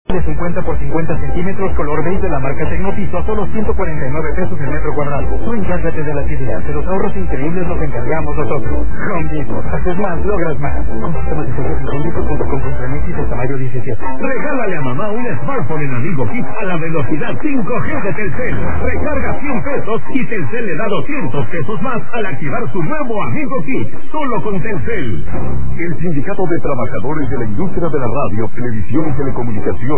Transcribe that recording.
de 50 por 50 centímetros color beige de la marca Tecnopiso a solo 149 pesos el metro cuadrado. Tú encárgate de las ideas, de los ahorros increíbles los encargamos nosotros. Home Depot. Haces más, logras más. Consulta más detalles en homedepot.com contra Nexis hasta mayo 17. Regálale a mamá un smartphone en Amigo Kit a la velocidad 5G de Telcel. Recarga 100 pesos y Telcel le da 200 pesos más al activar su nuevo Amigo Kit. Solo con Telcel. El Sindicato de Trabajadores de la Industria de la Radio, Televisión y Telecomunicaciones